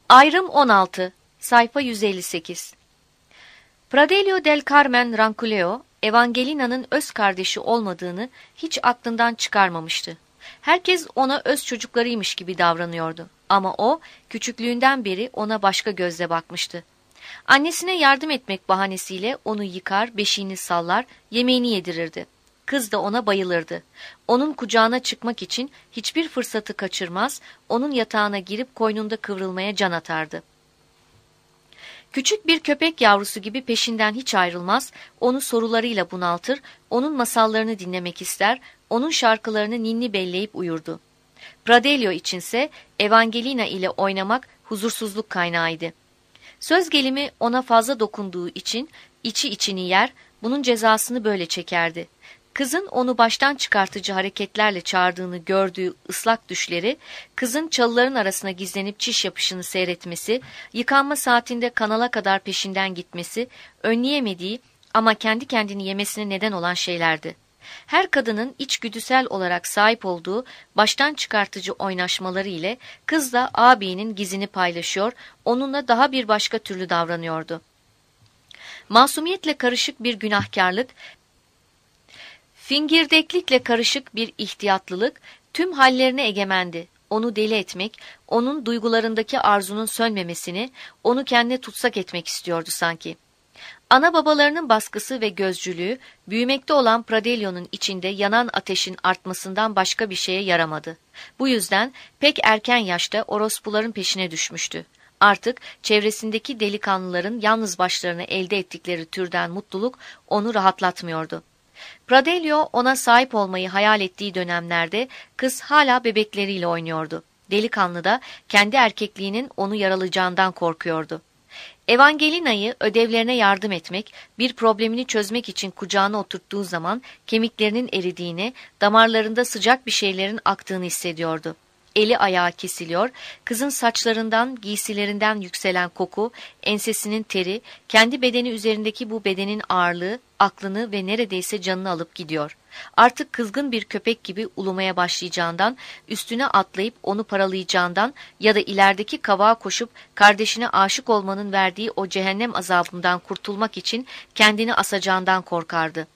Ayrım 16, sayfa 158. Pradelio del Carmen Ronquillo, Evangelina'nın öz kardeşi olmadığını hiç aklından çıkarmamıştı. Herkes ona öz çocuklarıymış gibi davranıyordu. Ama o, küçüklüğünden beri ona başka gözle bakmıştı. Annesine yardım etmek bahanesiyle onu yıkar, beşiğini sallar, yemeğini yedirirdi. Kız da ona bayılırdı. Onun kucağına çıkmak için hiçbir fırsatı kaçırmaz, onun yatağına girip koynunda kıvrılmaya can atardı. Küçük bir köpek yavrusu gibi peşinden hiç ayrılmaz, onu sorularıyla bunaltır, onun masallarını dinlemek ister, onun şarkılarını ninni belleyip uyurdu. Pradelio içinse Evangelina ile oynamak huzursuzluk kaynağıydı. Söz gelimi ona fazla dokunduğu için içi içini yer, bunun cezasını böyle çekerdi. Kızın onu baştan çıkartıcı hareketlerle çağırdığını gördüğü ıslak düşleri, kızın çalıların arasına gizlenip çiş yapışını seyretmesi, yıkanma saatinde kanala kadar peşinden gitmesi, önleyemediği ama kendi kendini yemesine neden olan şeylerdi. Her kadının içgüdüsel olarak sahip olduğu baştan çıkartıcı oynaşmaları ile kız da ağabeyinin gizini paylaşıyor, onunla daha bir başka türlü davranıyordu. Masumiyetle karışık bir günahkarlık, fingirdeklikle karışık bir ihtiyatlılık tüm hallerine egemendi. Onu deli etmek, onun duygularındaki arzunun sönmemesini, onu kendine tutsak etmek istiyordu sanki. Ana babalarının baskısı ve gözcülüğü, büyümekte olan Pradelio'nun içinde yanan ateşin artmasından başka bir şeye yaramadı. Bu yüzden pek erken yaşta orospuların peşine düşmüştü. Artık çevresindeki delikanlıların yalnız başlarına elde ettikleri türden mutluluk onu rahatlatmıyordu. Pradelio ona sahip olmayı hayal ettiği dönemlerde kız hala bebekleriyle oynuyordu. Delikanlı da kendi erkekliğinin onu yaralayacağından korkuyordu. Evangelina'yı ödevlerine yardım etmek, bir problemini çözmek için kucağına oturttuğu zaman kemiklerinin eridiğini, damarlarında sıcak bir şeylerin aktığını hissediyordu. Eli ayağı kesiliyor, kızın saçlarından, giysilerinden yükselen koku, ensesinin teri, kendi bedeni üzerindeki bu bedenin ağırlığı, aklını ve neredeyse canını alıp gidiyor. Artık kızgın bir köpek gibi ulumaya başlayacağından, üstüne atlayıp onu paralayacağından ya da ilerideki kavağa koşup kardeşine aşık olmanın verdiği o cehennem azabından kurtulmak için kendini asacağından korkardı.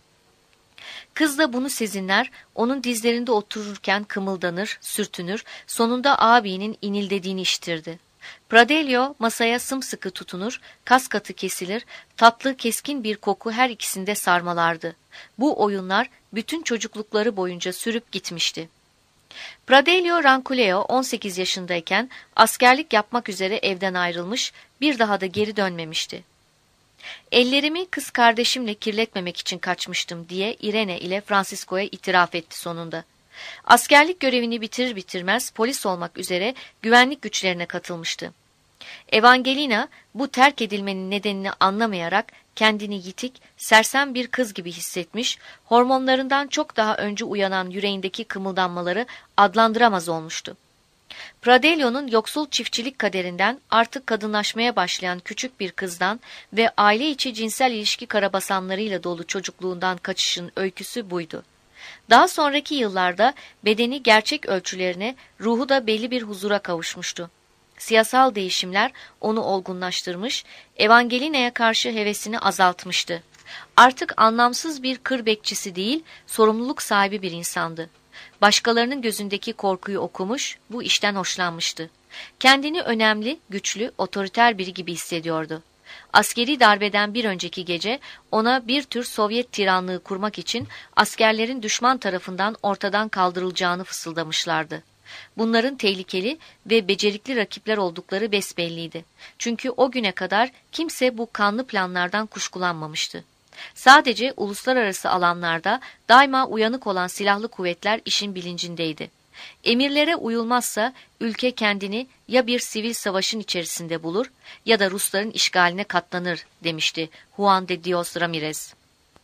Kız da bunu sezinler, onun dizlerinde otururken kımıldanır, sürtünür, sonunda ağabeyinin inildediğini işitirdi. Pradelio masaya sımsıkı tutunur, kas katı kesilir, tatlı keskin bir koku her ikisinde sarmalardı. Bu oyunlar bütün çocuklukları boyunca sürüp gitmişti. Pradelio Ronquillo 18 yaşındayken askerlik yapmak üzere evden ayrılmış, bir daha da geri dönmemişti. Ellerimi kız kardeşimle kirletmemek için kaçmıştım diye Irene ile Francisco'ya itiraf etti sonunda. Askerlik görevini bitirir bitirmez polis olmak üzere güvenlik güçlerine katılmıştı. Evangelina bu terk edilmenin nedenini anlamayarak kendini yitik, sersem bir kız gibi hissetmiş, hormonlarından çok daha önce uyanan yüreğindeki kımıldanmaları adlandıramaz olmuştu. Pradelio'nun yoksul çiftçilik kaderinden artık kadınlaşmaya başlayan küçük bir kızdan ve aile içi cinsel ilişki karabasanlarıyla dolu çocukluğundan kaçışın öyküsü buydu. Daha sonraki yıllarda bedeni gerçek ölçülerine, ruhu da belli bir huzura kavuşmuştu. Siyasal değişimler onu olgunlaştırmış, Evangelina'ya karşı hevesini azaltmıştı. Artık anlamsız bir kır bekçisi değil, sorumluluk sahibi bir insandı. Başkalarının gözündeki korkuyu okumuş, bu işten hoşlanmıştı. Kendini önemli, güçlü, otoriter biri gibi hissediyordu. Askeri darbeden bir önceki gece ona bir tür Sovyet tiranlığı kurmak için askerlerin düşman tarafından ortadan kaldırılacağını fısıldamışlardı. Bunların tehlikeli ve becerikli rakipler oldukları besbelliydi. Çünkü o güne kadar kimse bu kanlı planlardan kuşkulanmamıştı. Sadece uluslararası alanlarda daima uyanık olan silahlı kuvvetler işin bilincindeydi. Emirlere uyulmazsa ülke kendini ya bir sivil savaşın içerisinde bulur ya da Rusların işgaline katlanır demişti Juan de Dios Ramirez.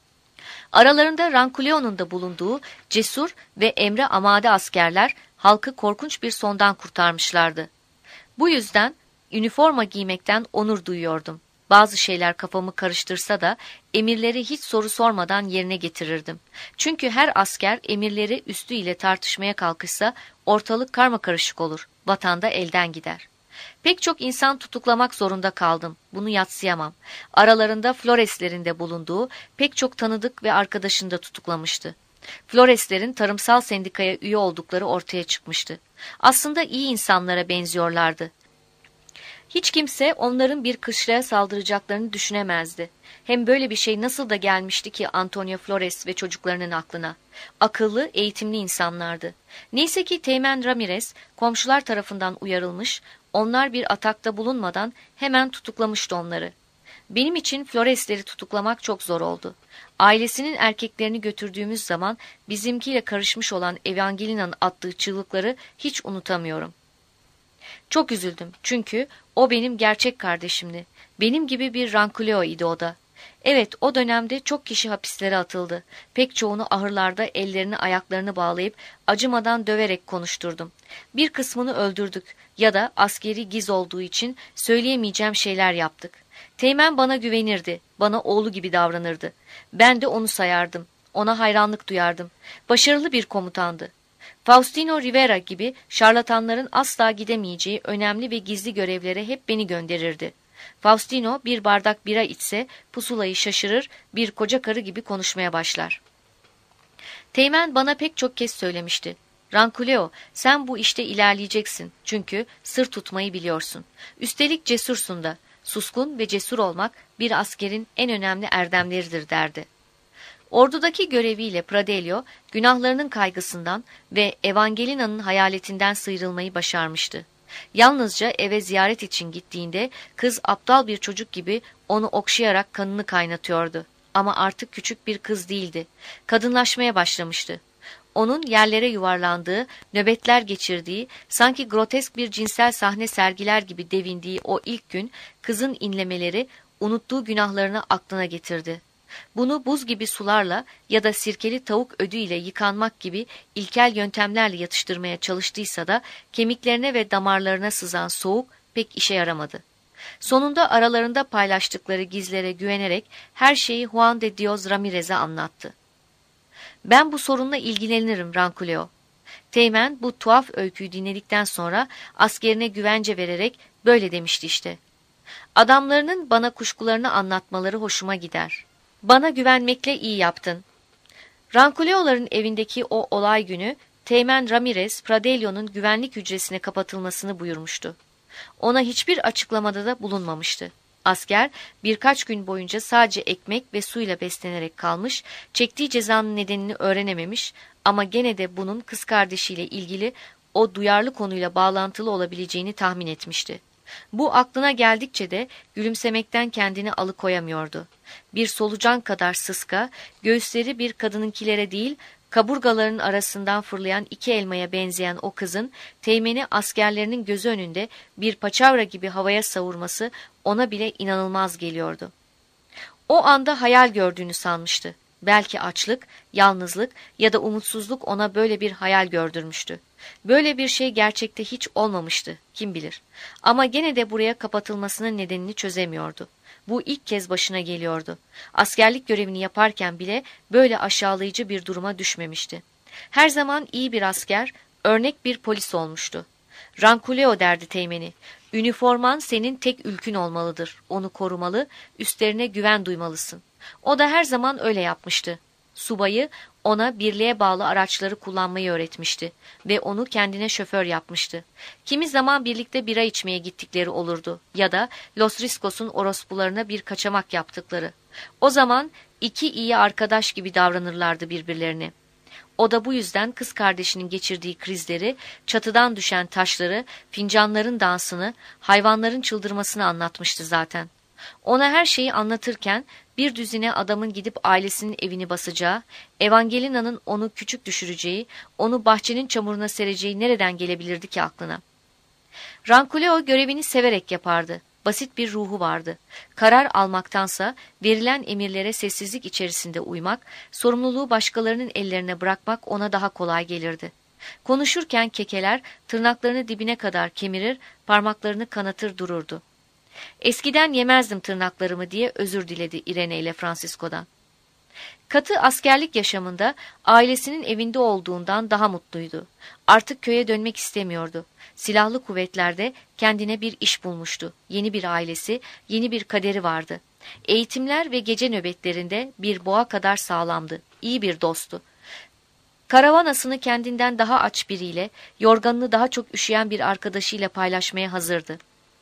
Aralarında Ronquillo'nun da bulunduğu cesur ve emre amade askerler halkı korkunç bir sondan kurtarmışlardı. Bu yüzden üniforma giymekten onur duyuyordum. Bazı şeyler kafamı karıştırsa da emirleri hiç soru sormadan yerine getirirdim. Çünkü her asker emirleri üstü ile tartışmaya kalkışsa ortalık karmakarışık olur, vatan da elden gider. Pek çok insan tutuklamak zorunda kaldım. Bunu yadsıyamam. Aralarında Floreslerin de bulunduğu pek çok tanıdık ve arkadaşını da tutuklamıştı. Floreslerin tarımsal sendikaya üye oldukları ortaya çıkmıştı. Aslında iyi insanlara benziyorlardı. Hiç kimse onların bir kışlaya saldıracaklarını düşünemezdi. Hem böyle bir şey nasıl da gelmişti ki Antonio Flores ve çocuklarının aklına? Akıllı, eğitimli insanlardı. Neyse ki Teğmen Ramirez komşular tarafından uyarılmış, onlar bir atakta bulunmadan hemen tutuklamıştı onları. Benim için Floresleri tutuklamak çok zor oldu. Ailesinin erkeklerini götürdüğümüz zaman bizimkiyle karışmış olan Evangelina'nın attığı çığlıkları hiç unutamıyorum. Çok üzüldüm çünkü o benim gerçek kardeşimdi. Benim gibi bir Ranculeo idi o da. Evet, o dönemde çok kişi hapislere atıldı. Pek çoğunu ahırlarda ellerini ayaklarını bağlayıp acımadan döverek konuşturdum. Bir kısmını öldürdük ya da askeri giz olduğu için söyleyemeyeceğim şeyler yaptık. Teğmen bana güvenirdi, bana oğlu gibi davranırdı. Ben de onu sayardım, ona hayranlık duyardım. Başarılı bir komutandı. Faustino Rivera gibi şarlatanların asla gidemeyeceği önemli ve gizli görevlere hep beni gönderirdi. Faustino bir bardak bira içse pusulayı şaşırır, bir koca karı gibi konuşmaya başlar. Teğmen bana pek çok kez söylemişti. Ranculeo, sen bu işte ilerleyeceksin çünkü sır tutmayı biliyorsun. Üstelik cesursun da. Suskun ve cesur olmak bir askerin en önemli erdemleridir derdi. Ordudaki göreviyle Pradelio, günahlarının kaygısından ve Evangelina'nın hayaletinden sıyrılmayı başarmıştı. Yalnızca eve ziyaret için gittiğinde kız aptal bir çocuk gibi onu okşayarak kanını kaynatıyordu. Ama artık küçük bir kız değildi. Kadınlaşmaya başlamıştı. Onun yerlere yuvarlandığı, nöbetler geçirdiği, sanki grotesk bir cinsel sahne sergiler gibi devindiği o ilk gün kızın inlemeleri unuttuğu günahlarını aklına getirdi. Bunu buz gibi sularla ya da sirkeli tavuk ödüyle yıkanmak gibi ilkel yöntemlerle yatıştırmaya çalıştıysa da kemiklerine ve damarlarına sızan soğuk pek işe yaramadı. Sonunda aralarında paylaştıkları gizlere güvenerek her şeyi Juan de Dios Ramirez'e anlattı. Ben bu sorunla ilgilenirim Ranculeo. Teğmen bu tuhaf öyküyü dinledikten sonra askerine güvence vererek böyle demişti işte. Adamlarının bana kuşkularını anlatmaları hoşuma gider. Bana güvenmekle iyi yaptın. Ranculeo'ların evindeki o olay günü Teğmen Ramirez, Pradelio'nun güvenlik hücresine kapatılmasını buyurmuştu. Ona hiçbir açıklamada da bulunmamıştı. Asker birkaç gün boyunca sadece ekmek ve suyla beslenerek kalmış, çektiği cezanın nedenini öğrenememiş ama gene de bunun kız kardeşiyle ilgili o duyarlı konuyla bağlantılı olabileceğini tahmin etmişti. Bu aklına geldikçe de gülümsemekten kendini alıkoyamıyordu. Bir solucan kadar sıska, göğüsleri bir kadınınkilere değil, kaburgalarının arasından fırlayan iki elmaya benzeyen o kızın Teğmen'i askerlerinin gözü önünde bir paçavra gibi havaya savurması ona bile inanılmaz geliyordu. O anda hayal gördüğünü sanmıştı. Belki açlık, yalnızlık ya da umutsuzluk ona böyle bir hayal gördürmüştü. Böyle bir şey gerçekte hiç olmamıştı, kim bilir. Ama gene de buraya kapatılmasının nedenini çözemiyordu. Bu ilk kez başına geliyordu. Askerlik görevini yaparken bile böyle aşağılayıcı bir duruma düşmemişti. Her zaman iyi bir asker, örnek bir polis olmuştu. Ranculeo derdi Teğmen'i. Üniforman senin tek ülkün olmalıdır. Onu korumalı, üstlerine güven duymalısın. O da her zaman öyle yapmıştı. Subayı ona birliğe bağlı araçları kullanmayı öğretmişti ve onu kendine şoför yapmıştı. Kimi zaman birlikte bira içmeye gittikleri olurdu ya da Los Riscos'un orospularına bir kaçamak yaptıkları. O zaman iki iyi arkadaş gibi davranırlardı birbirlerine. O da bu yüzden kız kardeşinin geçirdiği krizleri, çatıdan düşen taşları, fincanların dansını, hayvanların çıldırmasını anlatmıştı zaten. Ona her şeyi anlatırken bir düzine adamın gidip ailesinin evini basacağı, Evangelina'nın onu küçük düşüreceği, onu bahçenin çamuruna sereceği nereden gelebilirdi ki aklına? Ranculeo görevini severek yapardı. Basit bir ruhu vardı. Karar almaktansa verilen emirlere sessizlik içerisinde uymak, sorumluluğu başkalarının ellerine bırakmak ona daha kolay gelirdi. Konuşurken kekeler tırnaklarını dibine kadar kemirir, parmaklarını kanatır dururdu. Eskiden yemezdim tırnaklarımı diye özür diledi Irene ile Francisco'dan. Katı askerlik yaşamında ailesinin evinde olduğundan daha mutluydu. Artık köye dönmek istemiyordu. Silahlı kuvvetlerde kendine bir iş bulmuştu. Yeni bir ailesi, yeni bir kaderi vardı. Eğitimler ve gece nöbetlerinde bir boğa kadar sağlamdı. İyi bir dosttu. Karavanasını kendinden daha aç biriyle, yorganını daha çok üşüyen bir arkadaşıyla paylaşmaya hazırdı.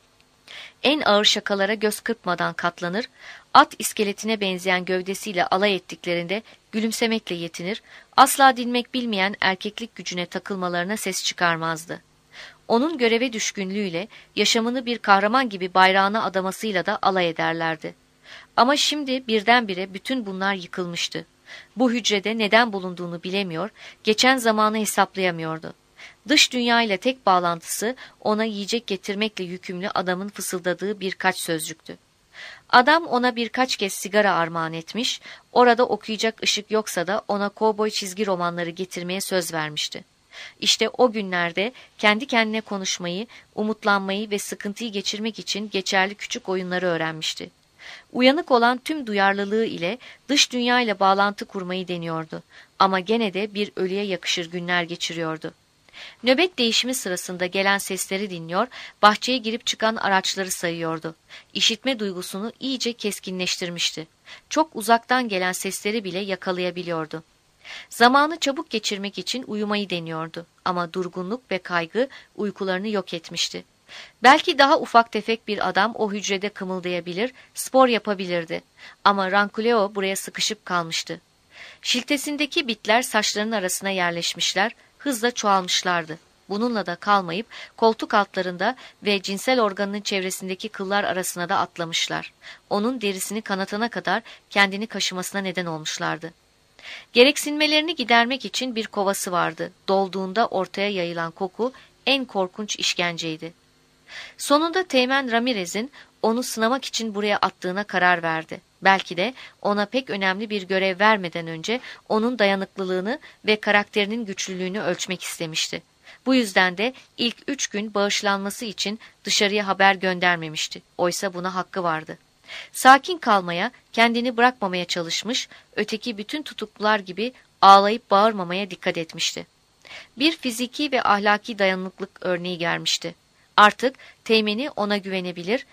En ağır şakalara göz kırpmadan katlanır, at iskeletine benzeyen gövdesiyle alay ettiklerinde gülümsemekle yetinir, asla dinmek bilmeyen erkeklik gücüne takılmalarına ses çıkarmazdı. Onun göreve düşkünlüğüyle, yaşamını bir kahraman gibi bayrağına adamasıyla da alay ederlerdi. Ama şimdi birdenbire bütün bunlar yıkılmıştı. Bu hücrede neden bulunduğunu bilemiyor, geçen zamanı hesaplayamıyordu. Dış dünya ile tek bağlantısı ona yiyecek getirmekle yükümlü adamın fısıldadığı birkaç sözcüktü. Adam ona birkaç kez sigara armağan etmiş, orada okuyacak ışık yoksa da ona kovboy çizgi romanları getirmeye söz vermişti. İşte o günlerde kendi kendine konuşmayı, umutlanmayı ve sıkıntıyı geçirmek için geçerli küçük oyunları öğrenmişti. Uyanık olan tüm duyarlılığı ile dış dünya ile bağlantı kurmayı deniyordu. Ama gene de bir ölüye yakışır günler geçiriyordu. Nöbet değişimi sırasında gelen sesleri dinliyor, bahçeye girip çıkan araçları sayıyordu. İşitme duygusunu iyice keskinleştirmişti. Çok uzaktan gelen sesleri bile yakalayabiliyordu. Zamanı çabuk geçirmek için uyumayı deniyordu ama durgunluk ve kaygı uykularını yok etmişti. Belki daha ufak tefek bir adam o hücrede kımıldayabilir, spor yapabilirdi. Ama Rankuleo buraya sıkışıp kalmıştı. Şiltesindeki bitler saçlarının arasına yerleşmişler, hızla çoğalmışlardı. Bununla da kalmayıp koltuk altlarında ve cinsel organının çevresindeki kıllar arasına da atlamışlar. Onun derisini kanatana kadar kendini kaşımasına neden olmuşlardı. Gereksinmelerini gidermek için bir kovası vardı. Dolduğunda ortaya yayılan koku en korkunç işkenceydi. Sonunda Teğmen Ramirez'in onu sınamak için buraya attığına karar verdi. Belki de ona pek önemli bir görev vermeden önce onun dayanıklılığını ve karakterinin güçlülüğünü ölçmek istemişti. Bu yüzden de ilk 3 gün bağışlanması için dışarıya haber göndermemişti. Oysa buna hakkı vardı. Sakin kalmaya, kendini bırakmamaya çalışmış, öteki bütün tutuklular gibi ağlayıp bağırmamaya dikkat etmişti. Bir fiziki ve ahlaki dayanıklılık örneği gelmişti. Artık Teğmen'i ona güvenebilir,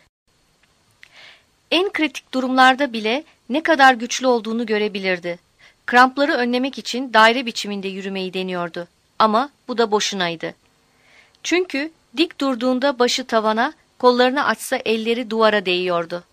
en kritik durumlarda bile ne kadar güçlü olduğunu görebilirdi. Krampları önlemek için daire biçiminde yürümeyi deniyordu. Ama bu da boşunaydı. Çünkü dik durduğunda başı tavana, kollarını açsa elleri duvara değiyordu.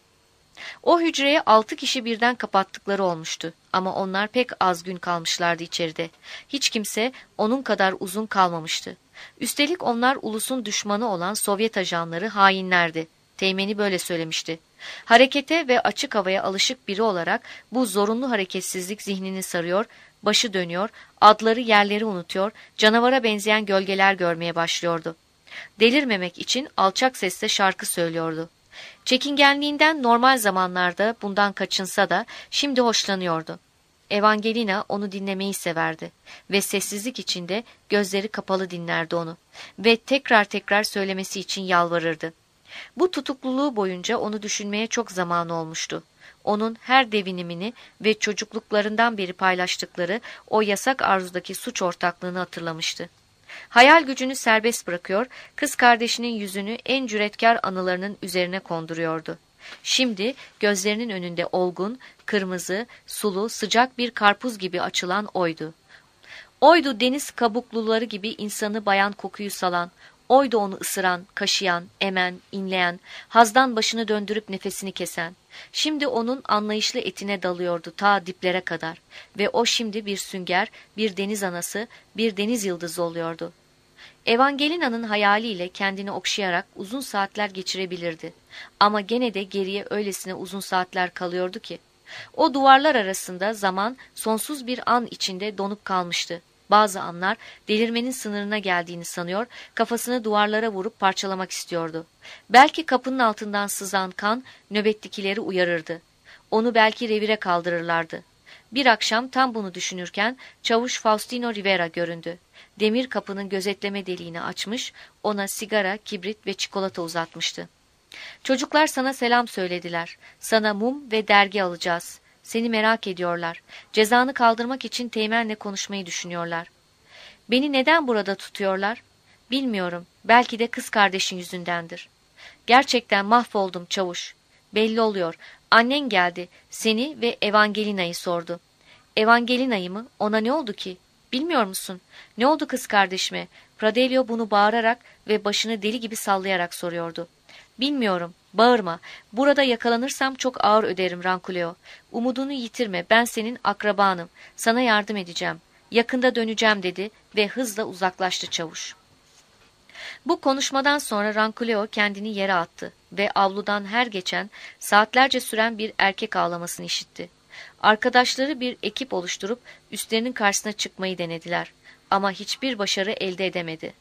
O hücreye 6 kişi birden kapattıkları olmuştu. Ama onlar pek az gün kalmışlardı içeride. Hiç kimse onun kadar uzun kalmamıştı. Üstelik onlar ulusun düşmanı olan Sovyet ajanları, hainlerdi. Teğmeni böyle söylemişti. Harekete ve açık havaya alışık biri olarak bu zorunlu hareketsizlik zihnini sarıyor, başı dönüyor, adları yerleri unutuyor, canavara benzeyen gölgeler görmeye başlıyordu. Delirmemek için alçak sesle şarkı söylüyordu. Çekingenliğinden normal zamanlarda bundan kaçınsa da şimdi hoşlanıyordu. Evangelina onu dinlemeyi severdi ve sessizlik içinde gözleri kapalı dinlerdi onu ve tekrar tekrar söylemesi için yalvarırdı. Bu tutukluluğu boyunca onu düşünmeye çok zamanı olmuştu. Onun her devinimini ve çocukluklarından beri paylaştıkları o yasak arzudaki suç ortaklığını hatırlamıştı. Hayal gücünü serbest bırakıyor, kız kardeşinin yüzünü en cüretkar anılarının üzerine konduruyordu. Şimdi gözlerinin önünde olgun, kırmızı, sulu, sıcak bir karpuz gibi açılan oydu. Oydu deniz kabukluları gibi insanı bayan kokuyu salan, oydu onu ısıran, kaşıyan, emen, inleyen, hazdan başını döndürüp nefesini kesen. Şimdi onun anlayışlı etine dalıyordu ta diplere kadar ve o şimdi bir sünger, bir deniz anası, bir deniz yıldızı oluyordu. Evangelina'nın hayaliyle kendini okşayarak uzun saatler geçirebilirdi. Ama gene de geriye öylesine uzun saatler kalıyordu ki. O duvarlar arasında zaman sonsuz bir an içinde donup kalmıştı. Bazı anlar delirmenin sınırına geldiğini sanıyor, kafasını duvarlara vurup parçalamak istiyordu. Belki kapının altından sızan kan nöbettekileri uyarırdı. Onu belki revire kaldırırlardı. Bir akşam tam bunu düşünürken çavuş Faustino Rivera göründü. Demir kapının gözetleme deliğini açmış, ona sigara, kibrit ve çikolata uzatmıştı. "Çocuklar sana selam söylediler. Sana mum ve dergi alacağız. Seni merak ediyorlar. Cezanı kaldırmak için Teğmen'le konuşmayı düşünüyorlar. Beni neden burada tutuyorlar? Bilmiyorum. Belki de kız kardeşin yüzündendir. Gerçekten mahvoldum çavuş. Belli oluyor. Annen geldi. Seni ve Evangelina'yı sordu. Evangelina'yı mı? Ona ne oldu ki? Bilmiyor musun? Ne oldu kız kardeşime? Pradelio bunu bağırarak ve başını deli gibi sallayarak soruyordu. Bilmiyorum. Bağırma. Burada yakalanırsam çok ağır öderim Rankuleo. Umudunu yitirme. Ben senin akrabanım. Sana yardım edeceğim. Yakında döneceğim dedi ve hızla uzaklaştı çavuş. Bu konuşmadan sonra Rankuleo kendini yere attı ve avludan her geçen saatlerce süren bir erkek ağlamasını işitti. Arkadaşları bir ekip oluşturup üstlerinin karşısına çıkmayı denediler ama hiçbir başarı elde edemedi.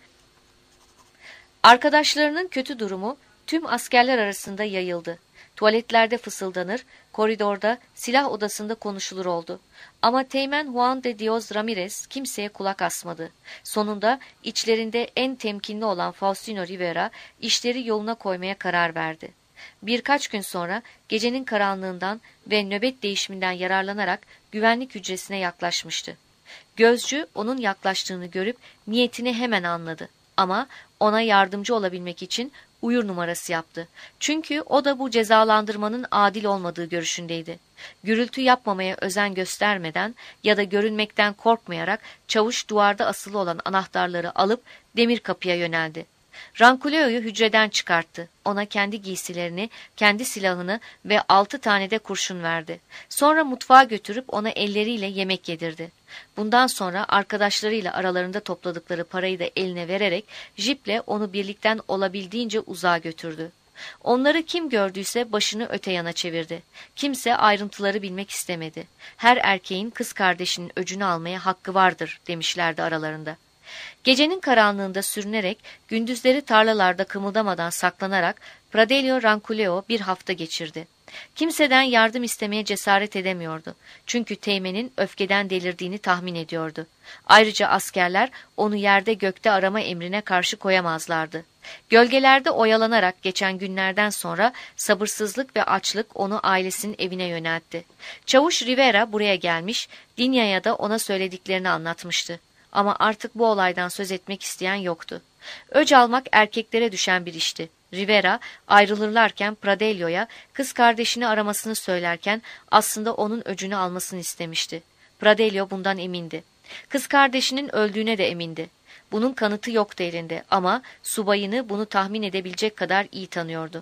Arkadaşlarının kötü durumu tüm askerler arasında yayıldı. Tuvaletlerde fısıldanır, koridorda, silah odasında konuşulur oldu. Ama Teğmen Juan de Dios Ramirez kimseye kulak asmadı. Sonunda içlerinde en temkinli olan Faustino Rivera işleri yoluna koymaya karar verdi. Birkaç gün sonra gecenin karanlığından ve nöbet değişiminden yararlanarak güvenlik hücresine yaklaşmıştı. Gözcü onun yaklaştığını görüp niyetini hemen anladı. Ama ona yardımcı olabilmek için uyur numarası yaptı. Çünkü o da bu cezalandırmanın adil olmadığı görüşündeydi. Gürültü yapmamaya özen göstermeden ya da görünmekten korkmayarak çavuş duvarda asılı olan anahtarları alıp demir kapıya yöneldi. Rankuleo'yu hücreden çıkarttı. Ona kendi giysilerini, kendi silahını ve 6 tane de kurşun verdi. Sonra mutfağa götürüp ona elleriyle yemek yedirdi. Bundan sonra arkadaşlarıyla aralarında topladıkları parayı da eline vererek jiple onu birlikten olabildiğince uzağa götürdü. Onları kim gördüyse başını öte yana çevirdi. Kimse ayrıntıları bilmek istemedi. Her erkeğin kız kardeşinin öcünü almaya hakkı vardır demişlerdi aralarında. Gecenin karanlığında sürünerek, gündüzleri tarlalarda kımıldamadan saklanarak Pradelio Ranculeo bir hafta geçirdi. Kimseden yardım istemeye cesaret edemiyordu. Çünkü Teğmen'in öfkeden delirdiğini tahmin ediyordu. Ayrıca askerler onu yerde gökte arama emrine karşı koyamazlardı. Gölgelerde oyalanarak geçen günlerden sonra sabırsızlık ve açlık onu ailesinin evine yöneltti. Çavuş Rivera buraya gelmiş, Dinya'ya da ona söylediklerini anlatmıştı. Ama artık bu olaydan söz etmek isteyen yoktu. Öc almak erkeklere düşen bir işti. Rivera ayrılırlarken Pradelio'ya kız kardeşini aramasını söylerken aslında onun öcünü almasını istemişti. Pradelio bundan emindi. Kız kardeşinin öldüğüne de emindi. Bunun kanıtı yoktu elinde ama subayını bunu tahmin edebilecek kadar iyi tanıyordu.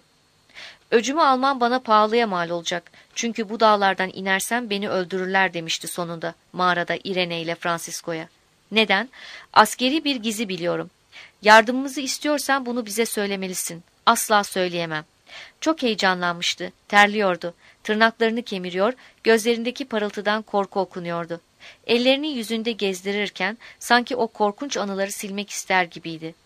Öcümü almam bana pahalıya mal olacak. Çünkü bu dağlardan inersem beni öldürürler demişti sonunda mağarada Irene ile Francisco'ya. Neden? Askeri bir gizi biliyorum. Yardımımızı istiyorsan bunu bize söylemelisin. Asla söyleyemem. Çok heyecanlanmıştı, terliyordu. Tırnaklarını kemiriyor, gözlerindeki parıltıdan korku okunuyordu. Ellerini yüzünde gezdirirken sanki o korkunç anıları silmek ister gibiydi.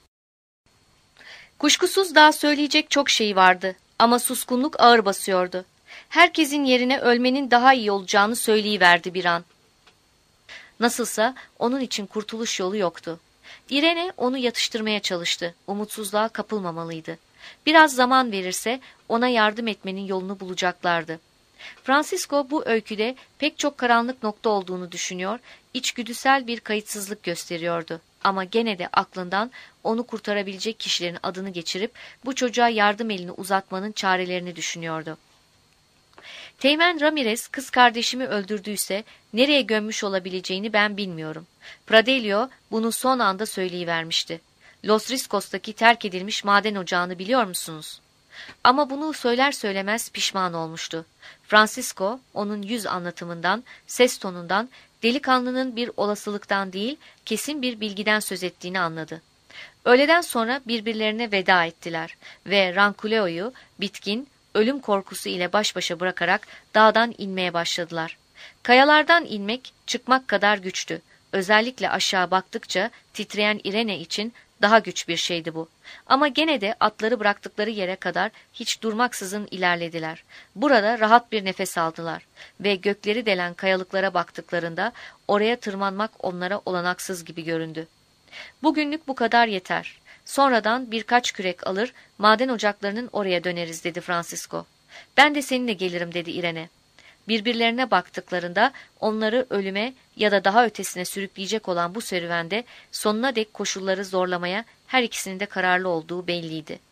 Kuşkusuz daha söyleyecek çok şey vardı ama suskunluk ağır basıyordu. Herkesin yerine ölmenin daha iyi olacağını söyleyiverdi bir an. Nasılsa onun için kurtuluş yolu yoktu. Irene onu yatıştırmaya çalıştı. Umutsuzluğa kapılmamalıydı. Biraz zaman verirse ona yardım etmenin yolunu bulacaklardı. Francisco bu öyküde pek çok karanlık nokta olduğunu düşünüyor, içgüdüsel bir kayıtsızlık gösteriyordu. Ama gene de aklından onu kurtarabilecek kişilerin adını geçirip bu çocuğa yardım elini uzatmanın çarelerini düşünüyordu. Teğmen Ramirez kız kardeşimi öldürdüyse nereye gömmüş olabileceğini ben bilmiyorum. Pradelio bunu son anda söyleyivermişti. Los Riscos'taki terk edilmiş maden ocağını biliyor musunuz? Ama bunu söyler söylemez pişman olmuştu. Francisco onun yüz anlatımından, ses tonundan, delikanlının bir olasılıktan değil, kesin bir bilgiden söz ettiğini anladı. Öğleden sonra birbirlerine veda ettiler ve Ranculeo'yu bitkin, ölüm korkusu ile baş başa bırakarak dağdan inmeye başladılar. Kayalardan inmek, çıkmak kadar güçtü. Özellikle aşağı baktıkça titreyen Irene için daha güç bir şeydi bu. Ama gene de atları bıraktıkları yere kadar hiç durmaksızın ilerlediler. Burada rahat bir nefes aldılar ve gökleri delen kayalıklara baktıklarında oraya tırmanmak onlara olanaksız gibi göründü. Bugünlük bu kadar yeter. Sonradan birkaç kürek alır, maden ocaklarının oraya döneriz dedi Francisco. Ben de seninle gelirim dedi Irene. Birbirlerine baktıklarında onları ölüme ya da daha ötesine sürükleyecek olan bu serüvende sonuna dek koşulları zorlamaya her ikisinin de kararlı olduğu belliydi.